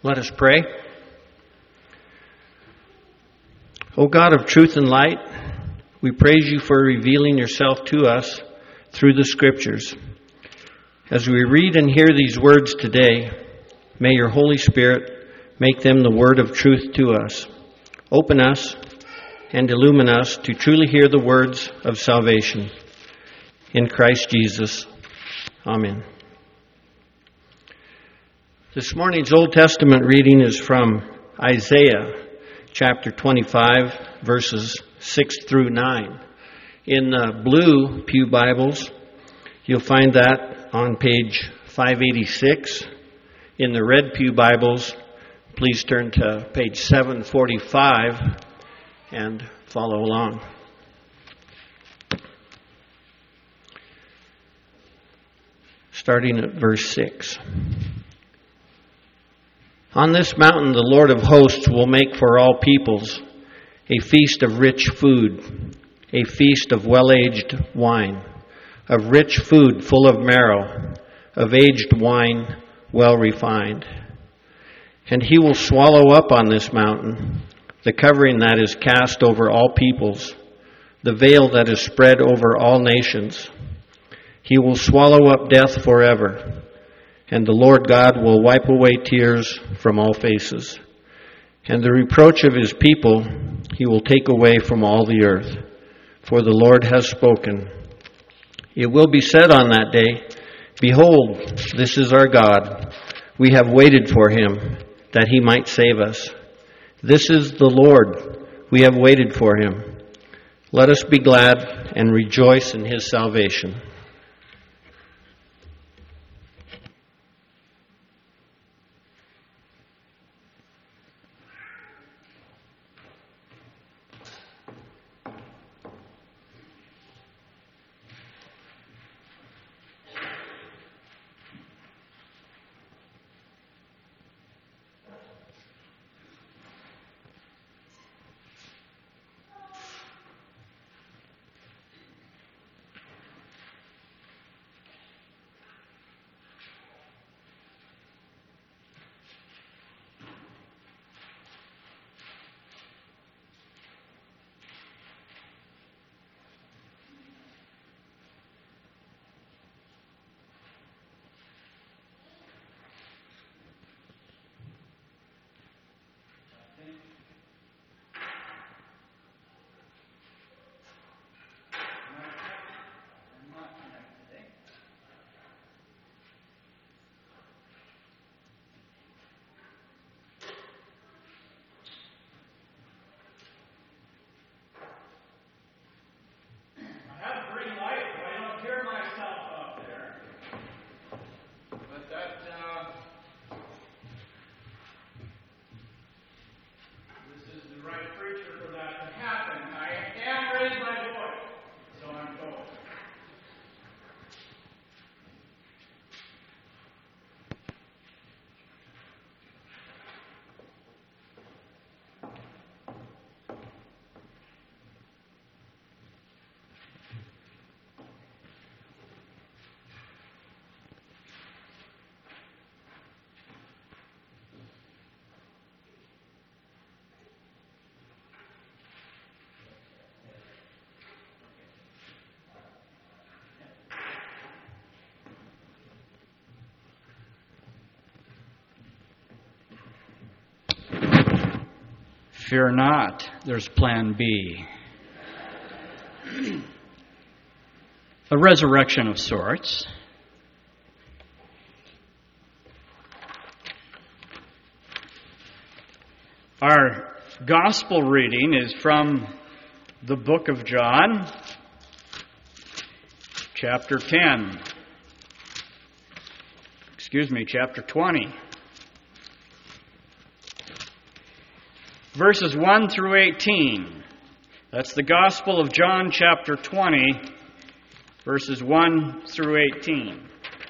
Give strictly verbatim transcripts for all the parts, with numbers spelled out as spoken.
Let us pray. O God of truth and light, we praise you for revealing yourself to us through the Scriptures. As we read and hear these words today, may your Holy Spirit make them the word of truth to us. Open us and illumine us to truly hear the words of salvation. In Christ Jesus. Amen. This morning's Old Testament reading is from Isaiah chapter twenty-five, verses six through nine. In the blue Pew Bibles, you'll find that on page five eighty-six. In the red Pew Bibles, please turn to page seven forty-five and follow along. Starting at verse six. On this mountain the Lord of hosts will make for all peoples a feast of rich food, a feast of well-aged wine, of rich food full of marrow, of aged wine well refined. And he will swallow up on this mountain the covering that is cast over all peoples, the veil that is spread over all nations. He will swallow up death forever, and the Lord God will wipe away tears from all faces. And the reproach of his people he will take away from all the earth, for the Lord has spoken. It will be said on that day, Behold, this is our God. We have waited for him, that he might save us. This is the Lord. We have waited for him. Let us be glad and rejoice in his salvation. Fear not, there's plan B. A resurrection of sorts. Our gospel reading is from the book of John, chapter ten. Excuse me, chapter twenty. Verses one through eighteen. That's the Gospel of John, chapter twenty, verses one through eighteen.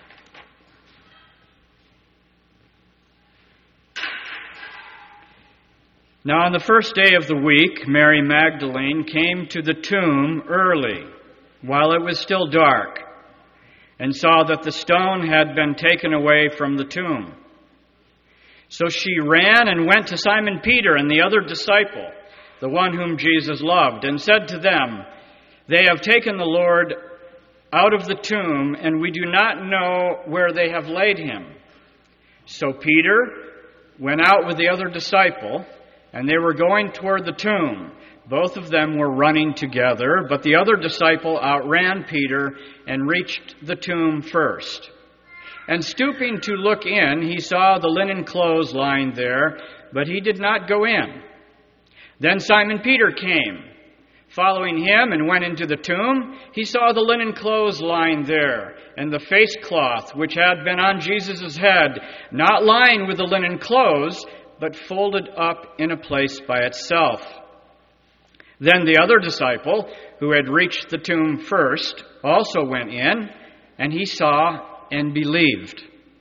Now on the first day of the week, Mary Magdalene came to the tomb early, while it was still dark, and saw that the stone had been taken away from the tomb. So she ran and went to Simon Peter and the other disciple, the one whom Jesus loved, and said to them, "They have taken the Lord out of the tomb, and we do not know where they have laid him." So Peter went out with the other disciple, and they were going toward the tomb. Both of them were running together, but the other disciple outran Peter and reached the tomb first. And stooping to look in, he saw the linen clothes lying there, but he did not go in. Then Simon Peter came, following him, and went into the tomb. He saw the linen clothes lying there, and the face cloth which had been on Jesus' head, not lying with the linen clothes, but folded up in a place by itself. Then the other disciple, who had reached the tomb first, also went in, and he saw and believed.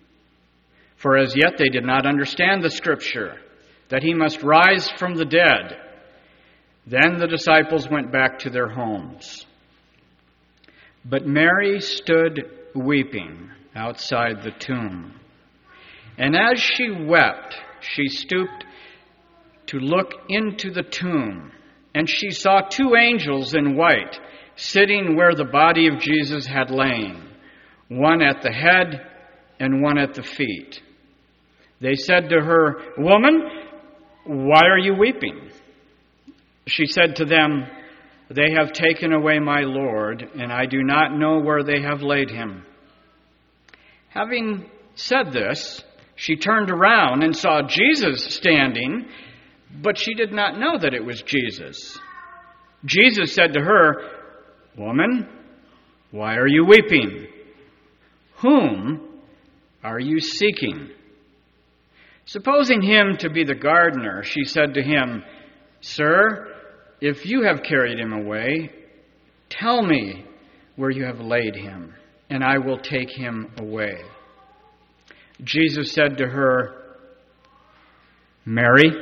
For as yet they did not understand the Scripture, that he must rise from the dead. Then the disciples went back to their homes. But Mary stood weeping outside the tomb. And as she wept, she stooped to look into the tomb. And she saw two angels in white, sitting where the body of Jesus had lain, one at the head and one at the feet. They said to her, "Woman, why are you weeping?" She said to them, "They have taken away my Lord, and I do not know where they have laid him." Having said this, she turned around and saw Jesus standing, but she did not know that it was Jesus. Jesus said to her, "Woman, why are you weeping? Whom are you seeking?" Supposing him to be the gardener, she said to him, "Sir, if you have carried him away, tell me where you have laid him, and I will take him away." Jesus said to her, "Mary."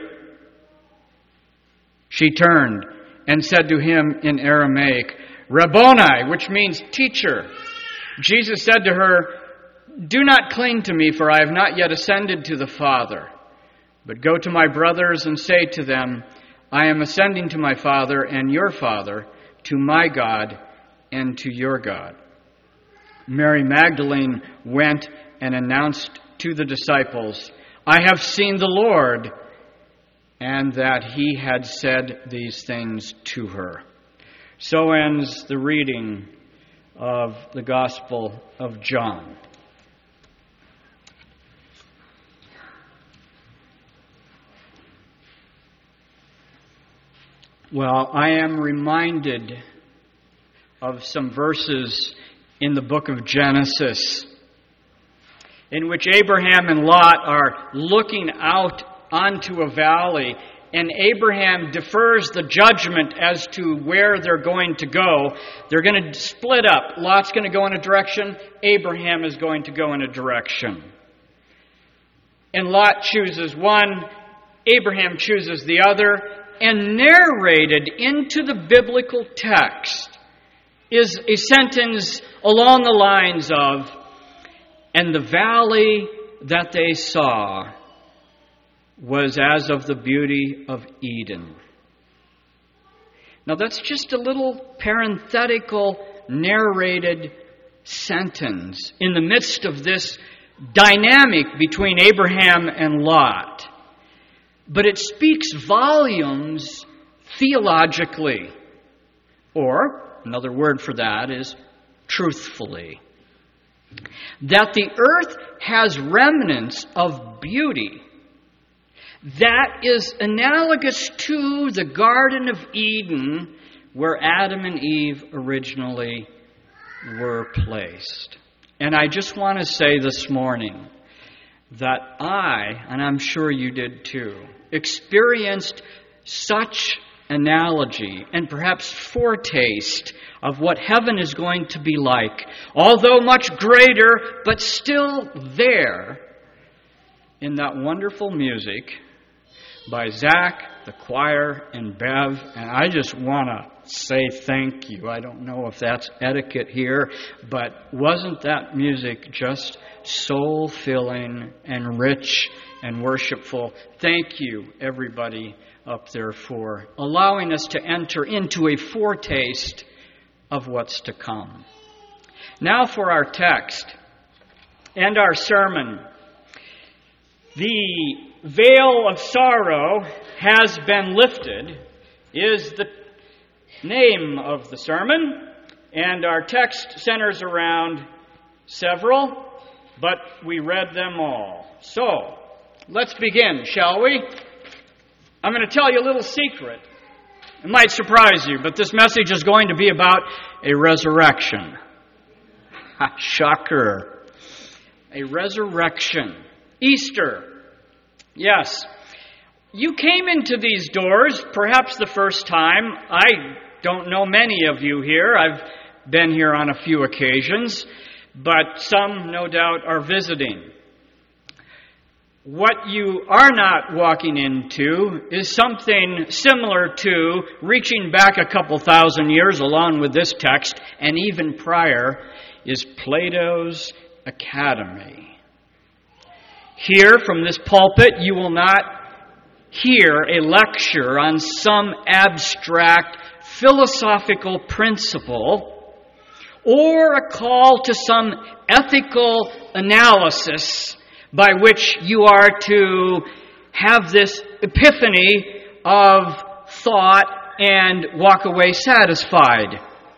She turned and said to him in Aramaic, "Rabboni," which means teacher. Jesus said to her, "Do not cling to me, for I have not yet ascended to the Father. But go to my brothers and say to them, I am ascending to my Father and your Father, to my God and to your God." Mary Magdalene went and announced to the disciples, "I have seen the Lord," and that he had said these things to her. So ends the reading of the Gospel of John. Well, I am reminded of some verses in the book of Genesis in which Abraham and Lot are looking out onto a valley, and Abraham defers the judgment as to where they're going to go. They're going to split up. Lot's going to go in a direction. Abraham is going to go in a direction. And Lot chooses one. Abraham chooses the other. And narrated into the biblical text is a sentence along the lines of, "And the valley that they saw was as of the beauty of Eden." Now that's just a little parenthetical narrated sentence in the midst of this dynamic between Abraham and Lot. But it speaks volumes theologically. Or, another word for that is truthfully. That the earth has remnants of beauty that is analogous to the Garden of Eden where Adam and Eve originally were placed. And I just want to say this morning that I, and I'm sure you did too, experienced such analogy and perhaps foretaste of what heaven is going to be like, although much greater, but still there, in that wonderful music by Zach, the choir, and Bev. And I just want to say thank you. I don't know if that's etiquette here, but wasn't that music just soul-filling and rich and worshipful. Thank you, everybody up there, for allowing us to enter into a foretaste of what's to come. Now for our text and our sermon. The veil of sorrow has been lifted is the name of the sermon, and our text centers around several, but we read them all. So, let's begin, shall we? I'm going to tell you a little secret. It might surprise you, but this message is going to be about a resurrection. Shocker. A resurrection. Easter. Yes. You came into these doors, perhaps the first time. I don't know many of you here. I've been here on a few occasions, but some, no doubt, are visiting. What you are not walking into is something similar to reaching back a couple thousand years along with this text, and even prior, is Plato's Academy. Here, from this pulpit, you will not hear a lecture on some abstract philosophical principle or a call to some ethical analysis by which you are to have this epiphany of thought and walk away satisfied.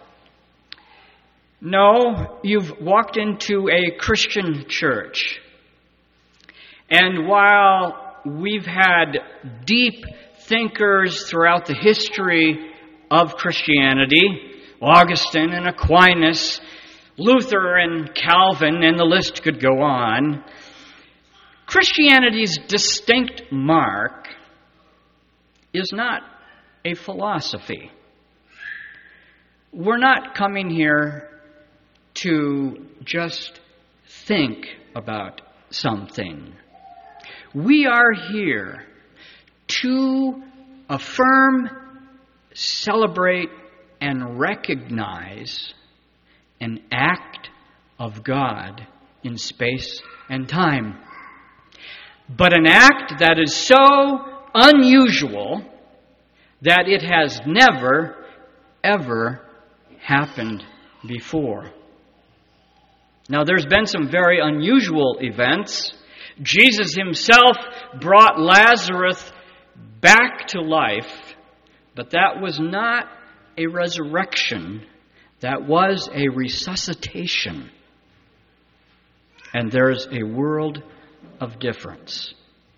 No, you've walked into a Christian church. And while we've had deep thinkers throughout the history of Christianity, Augustine and Aquinas, Luther and Calvin, and the list could go on, Christianity's distinct mark is not a philosophy. We're not coming here to just think about something. We are here to affirm, celebrate, and recognize an act of God in space and time. But an act that is so unusual that it has never, ever happened before. Now, there's been some very unusual events. Jesus himself brought Lazarus back to life, but that was not a resurrection. That was a resuscitation. And there's a world of difference.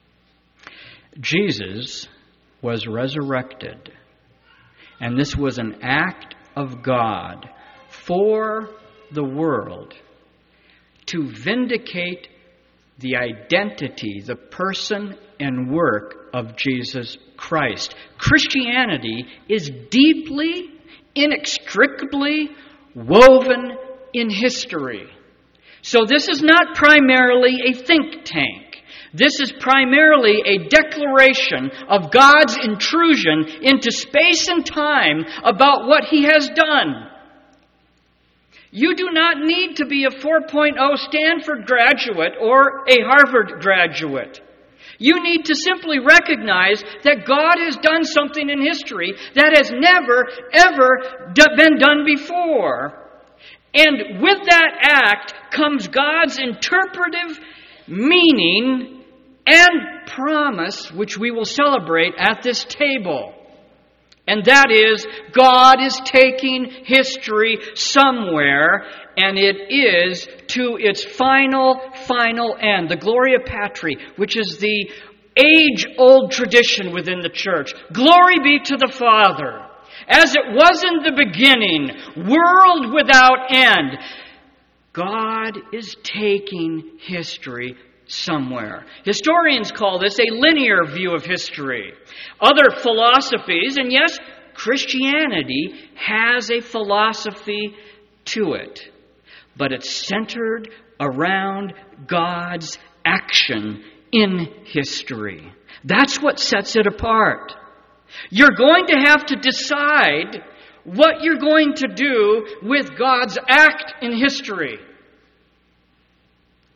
Jesus was resurrected, and this was an act of God for the world to vindicate the identity, the person and work of Jesus Christ. Christianity is deeply, inextricably woven in history. So this is not primarily a think tank. This is primarily a declaration of God's intrusion into space and time about what He has done. You do not need to be a four point oh Stanford graduate or a Harvard graduate. You need to simply recognize that God has done something in history that has never, ever been done before. And with that act comes God's interpretive meaning and promise, which we will celebrate at this table. And that is, God is taking history somewhere, and it is to its final, final end. The Gloria Patri, which is the age-old tradition within the church. Glory be to the Father. As it was in the beginning, world without end. God is taking history somewhere. Historians call this a linear view of history. Other philosophies, and yes, Christianity has a philosophy to it, but it's centered around God's action in history. That's what sets it apart. You're going to have to decide what you're going to do with God's act in history.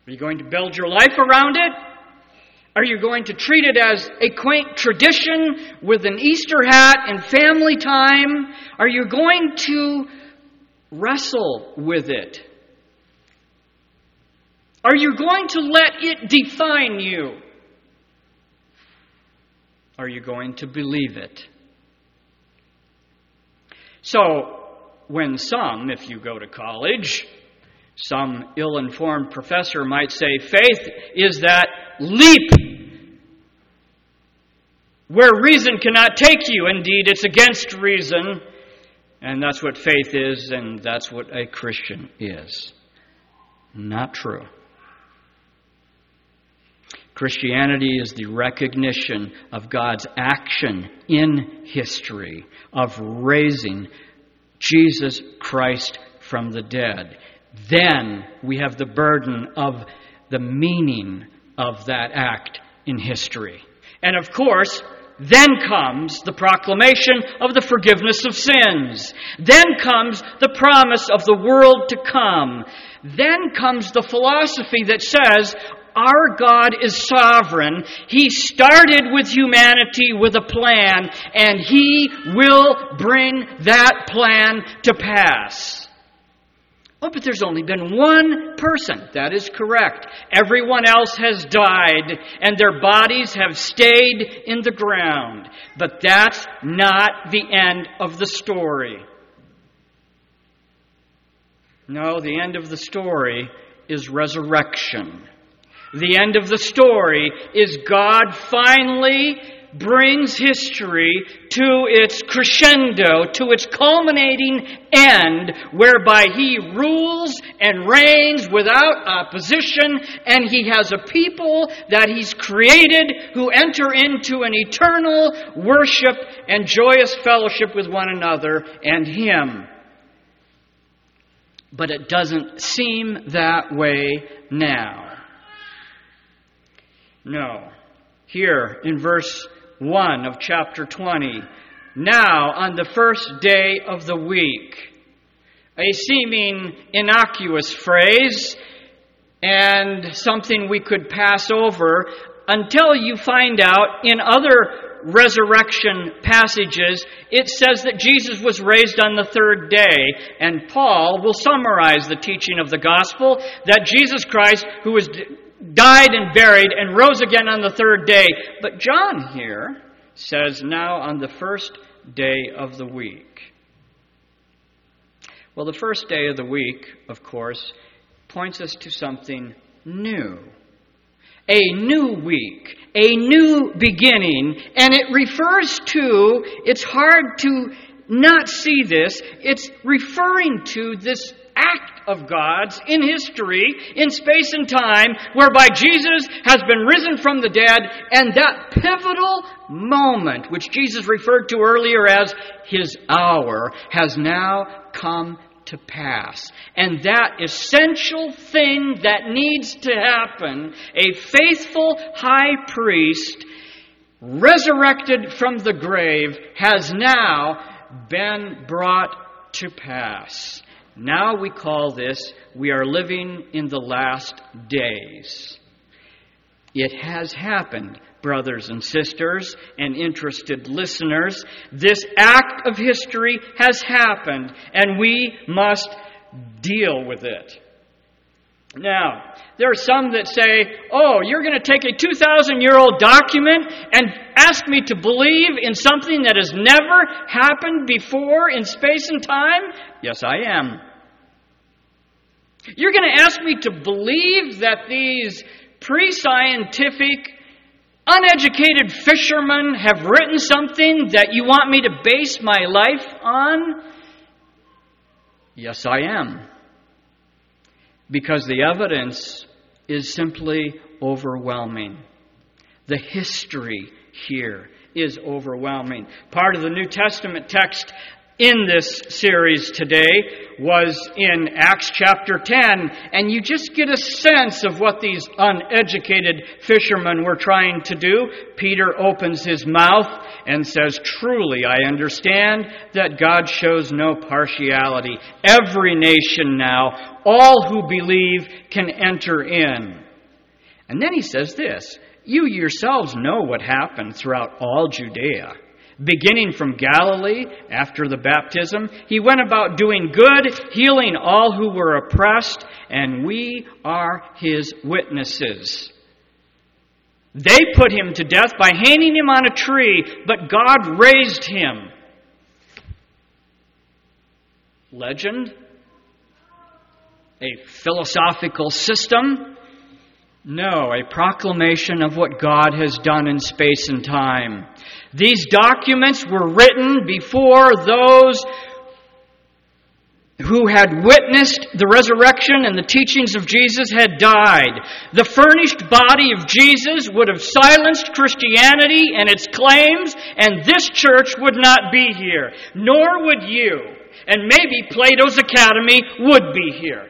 Are you going to build your life around it? Are you going to treat it as a quaint tradition with an Easter hat and family time? Are you going to wrestle with it? Are you going to let it define you? Are you going to believe it? So, when some, if you go to college, some ill-informed professor might say, faith is that leap where reason cannot take you. Indeed, it's against reason. And that's what faith is, and that's what a Christian is. Not true. Christianity is the recognition of God's action in history of raising Jesus Christ from the dead. Then we have the burden of the meaning of that act in history. And of course, then comes the proclamation of the forgiveness of sins. Then comes the promise of the world to come. Then comes the philosophy that says, our God is sovereign. He started with humanity with a plan, and He will bring that plan to pass. Oh, but there's only been one person. That is correct. Everyone else has died, and their bodies have stayed in the ground. But that's not the end of the story. No, the end of the story is resurrection. The end of the story is God finally brings history to its crescendo, to its culminating end, whereby He rules and reigns without opposition, and He has a people that He's created who enter into an eternal worship and joyous fellowship with one another and Him. But it doesn't seem that way now. No. Here in verse one of chapter twenty, now on the first day of the week, a seeming innocuous phrase and something we could pass over until you find out in other resurrection passages, it says that Jesus was raised on the third day. And Paul will summarize the teaching of the gospel that Jesus Christ, who was died and buried and rose again on the third day. But John here says now on the first day of the week. Well, the first day of the week, of course, points us to something new. A new week, a new beginning, and it refers to, it's hard to not see this, it's referring to this act of God's in history, in space and time, whereby Jesus has been risen from the dead, and that pivotal moment, which Jesus referred to earlier as His hour, has now come to pass. And that essential thing that needs to happen, a faithful high priest, resurrected from the grave, has now been brought to pass. Now we call this, we are living in the last days. It has happened, brothers and sisters and interested listeners. This act of history has happened, and we must deal with it. Now, there are some that say, oh, you're going to take a two thousand year old document and ask me to believe in something that has never happened before in space and time? Yes, I am. You're going to ask me to believe that these pre-scientific, uneducated fishermen have written something that you want me to base my life on? Yes, I am. Because the evidence is simply overwhelming. The history here is overwhelming. Part of the New Testament text in this series today was in Acts chapter ten, and you just get a sense of what these uneducated fishermen were trying to do. Peter opens his mouth and says, "Truly, I understand that God shows no partiality. Every nation now, all who believe, can enter in." And then he says this, "You yourselves know what happened throughout all Judea. Beginning from Galilee, after the baptism, he went about doing good, healing all who were oppressed, and we are his witnesses." They put him to death by hanging him on a tree, but God raised him. Legend? A philosophical system? No, a proclamation of what God has done in space and time. These documents were written before those who had witnessed the resurrection and the teachings of Jesus had died. The furnished body of Jesus would have silenced Christianity and its claims, and this church would not be here, nor would you. And maybe Plato's Academy would be here.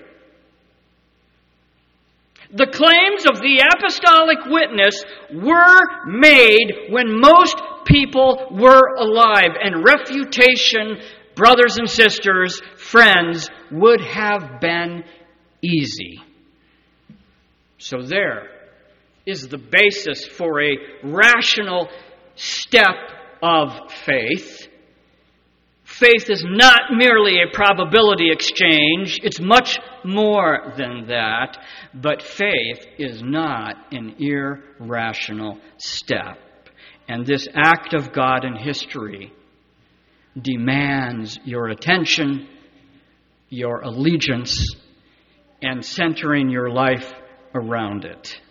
The claims of the apostolic witness were made when most people were alive, and refutation, brothers and sisters, friends, would have been easy. So there is the basis for a rational step of faith. Faith is not merely a probability exchange. It's much more than that. But faith is not an irrational step. And this act of God in history demands your attention, your allegiance, and centering your life around it.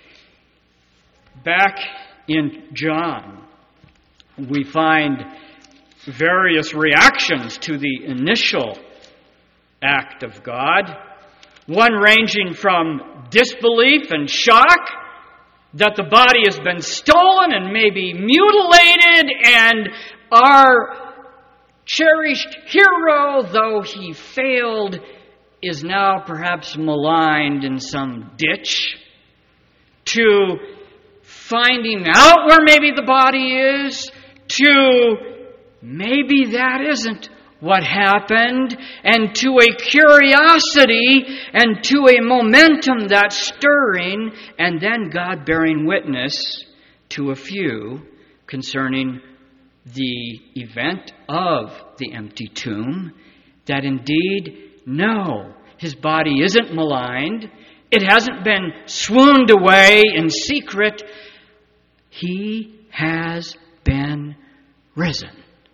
Back in John, we find various reactions to the initial act of God. One ranging from disbelief and shock that the body has been stolen and maybe mutilated, and our cherished hero, though he failed, is now perhaps maligned in some ditch, to finding out where maybe the body is, to maybe that isn't what happened, and to a curiosity and to a momentum that's stirring, and then God bearing witness to a few concerning the event of the empty tomb, that indeed, no, his body isn't maligned, it hasn't been swooned away in secret, he has been risen.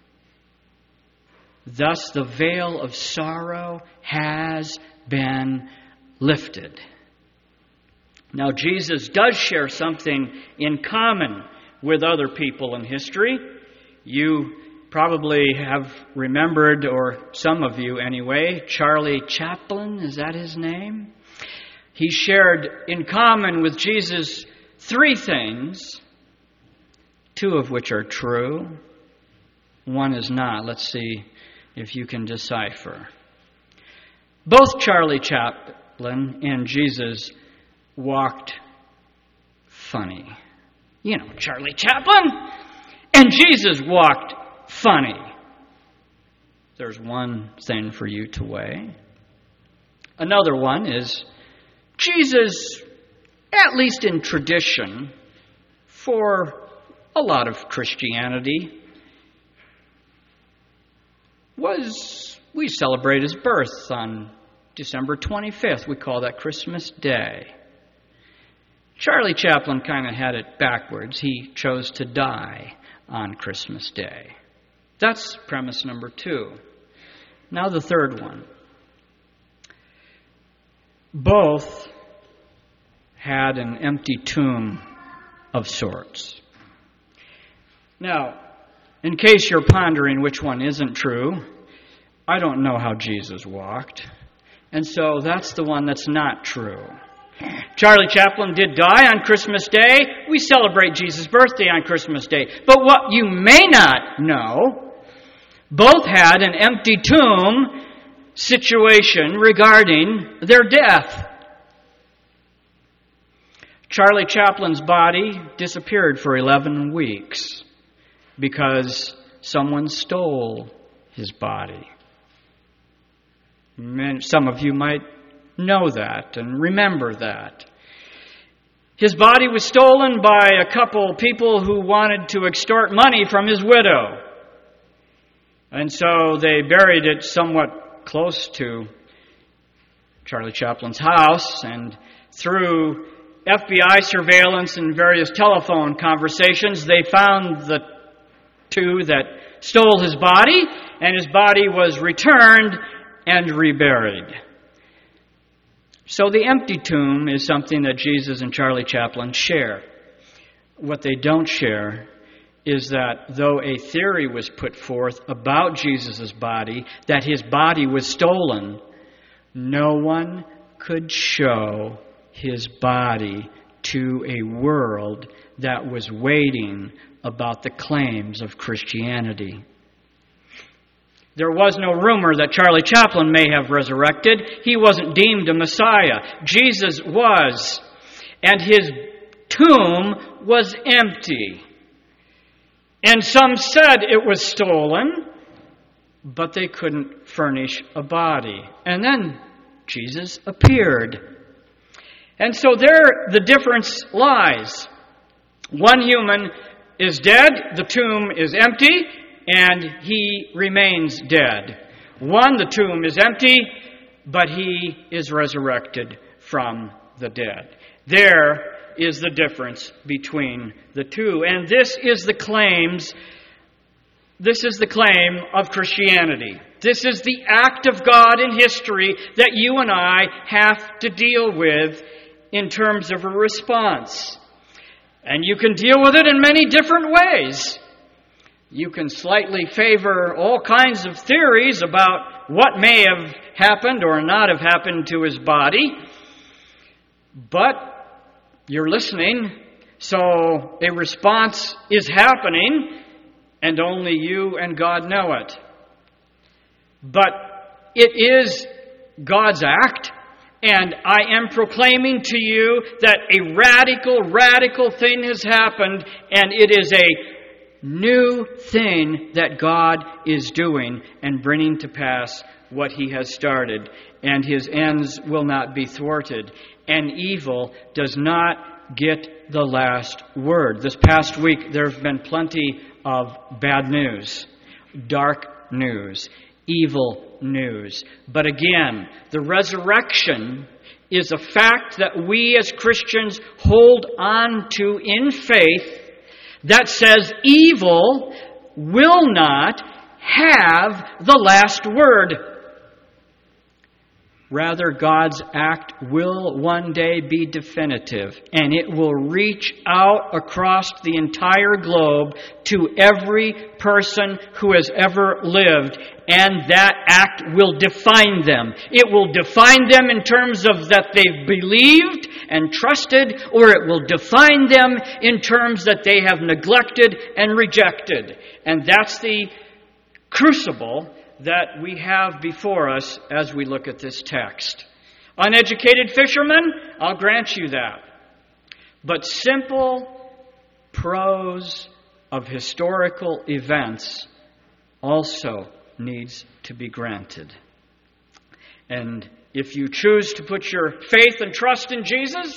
Thus, the veil of sorrow has been lifted. Now, Jesus does share something in common with other people in history. You probably have remembered, or some of you anyway, Charlie Chaplin, is that his name? He shared in common with Jesus three things, two of which are true, one is not. Let's see if you can decipher. Both Charlie Chaplin and Jesus walked funny. You know, Charlie Chaplin and Jesus walked funny. There's one thing for you to weigh. Another one is Jesus, at least in tradition, for a lot of Christianity, was, we celebrate his birth on December twenty-fifth. We call that Christmas Day. Charlie Chaplin kind of had it backwards. He chose to die on Christmas Day. That's premise number two. Now the third one. Both had an empty tomb of sorts. Now, in case you're pondering which one isn't true, I don't know how Jesus walked. And so that's the one that's not true. Charlie Chaplin did die on Christmas Day. We celebrate Jesus' birthday on Christmas Day. But what you may not know Both had an empty tomb situation regarding their death. Charlie Chaplin's body disappeared for eleven weeks because someone stole his body. Some of you might know that and remember that. His body was stolen by a couple people who wanted to extort money from his widow. And so they buried it somewhat close to Charlie Chaplin's house, and through F B I surveillance and various telephone conversations, they found the two that stole his body, and his body was returned and reburied. So the empty tomb is something that Jesus and Charlie Chaplin share. What they don't share is that though a theory was put forth about Jesus' body, that his body was stolen, no one could show his body to a world that was waiting about the claims of Christianity. There was no rumor that Charlie Chaplin may have resurrected. He wasn't deemed a Messiah. Jesus was. And his tomb was empty. And some said it was stolen, but they couldn't furnish a body. And then Jesus appeared. And so there the difference lies. One human is dead, the tomb is empty, and he remains dead. One, the tomb is empty, but he is resurrected from the dead. There is the difference between the two. And this is the claims, this is the claim of Christianity. This is the act of God in history that you and I have to deal with in terms of a response. And you can deal with it in many different ways. You can slightly favor all kinds of theories about what may have happened or not have happened to his body. But you're listening, so a response is happening, and only you and God know it. But it is God's act, and I am proclaiming to you that a radical, radical thing has happened, and it is a new thing that God is doing and bringing to pass what He has started, and His ends will not be thwarted, and evil does not get the last word. This past week there's been plenty of bad news, dark news, evil news. But again, the resurrection is a fact that we as Christians hold on to in faith, that says evil will not have the last word. Rather, God's act will one day be definitive, and it will reach out across the entire globe to every person who has ever lived, and that act will define them. It will define them in terms of that they've believed and trusted, or it will define them in terms that they have neglected and rejected. And that's the crucible that we have before us as we look at this text. Uneducated fishermen, I'll grant you that. But simple prose of historical events also needs to be granted. And if you choose to put your faith and trust in Jesus,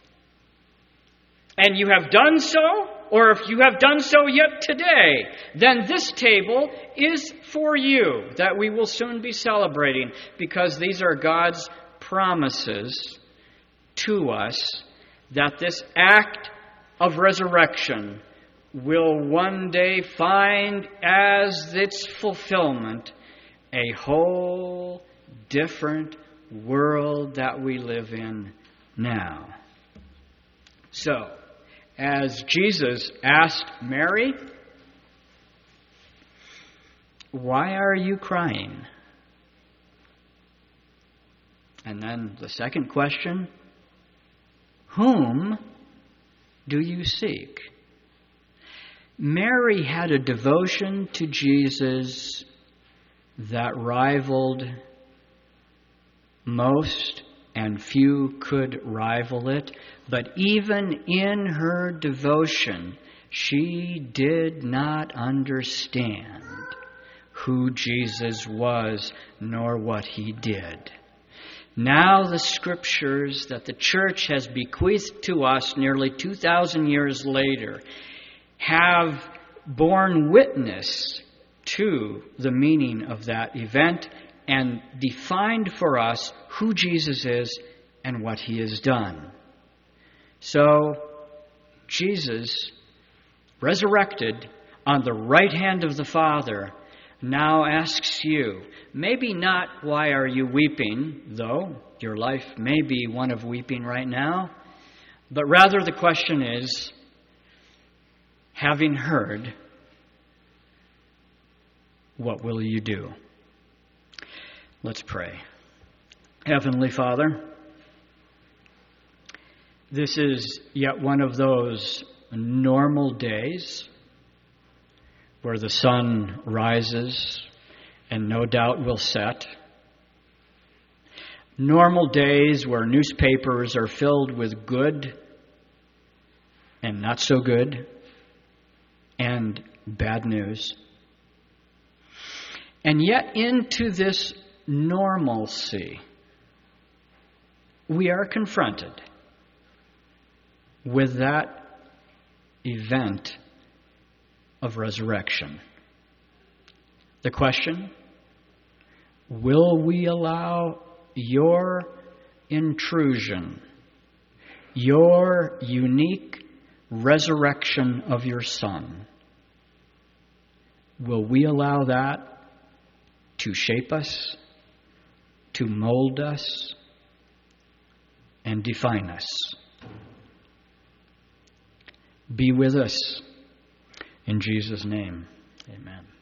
and you have done so, or if you have done so yet today, then this table is for you, that we will soon be celebrating, because these are God's promises to us that this act of resurrection will one day find as its fulfillment a whole different world that we live in now. So, as Jesus asked Mary, "Why are you crying?" And then the second question, "Whom do you seek?" Mary had a devotion to Jesus that rivaled most, and few could rival it. But even in her devotion, she did not understand who Jesus was, nor what he did. Now the scriptures that the church has bequeathed to us nearly two thousand years later have borne witness to the meaning of that event and defined for us who Jesus is and what he has done. So, Jesus, resurrected on the right hand of the Father, now asks you, maybe not why are you weeping, though your life may be one of weeping right now, but rather the question is, having heard, what will you do? Let's pray. Heavenly Father, this is yet one of those normal days where the sun rises and no doubt will set. Normal days where newspapers are filled with good and not so good and bad news. And yet into this normalcy, we are confronted with that event of resurrection. The question, will we allow your intrusion, your unique resurrection of your Son, will we allow that to shape us, to mold us, and define us? Be with us. In Jesus' name, amen.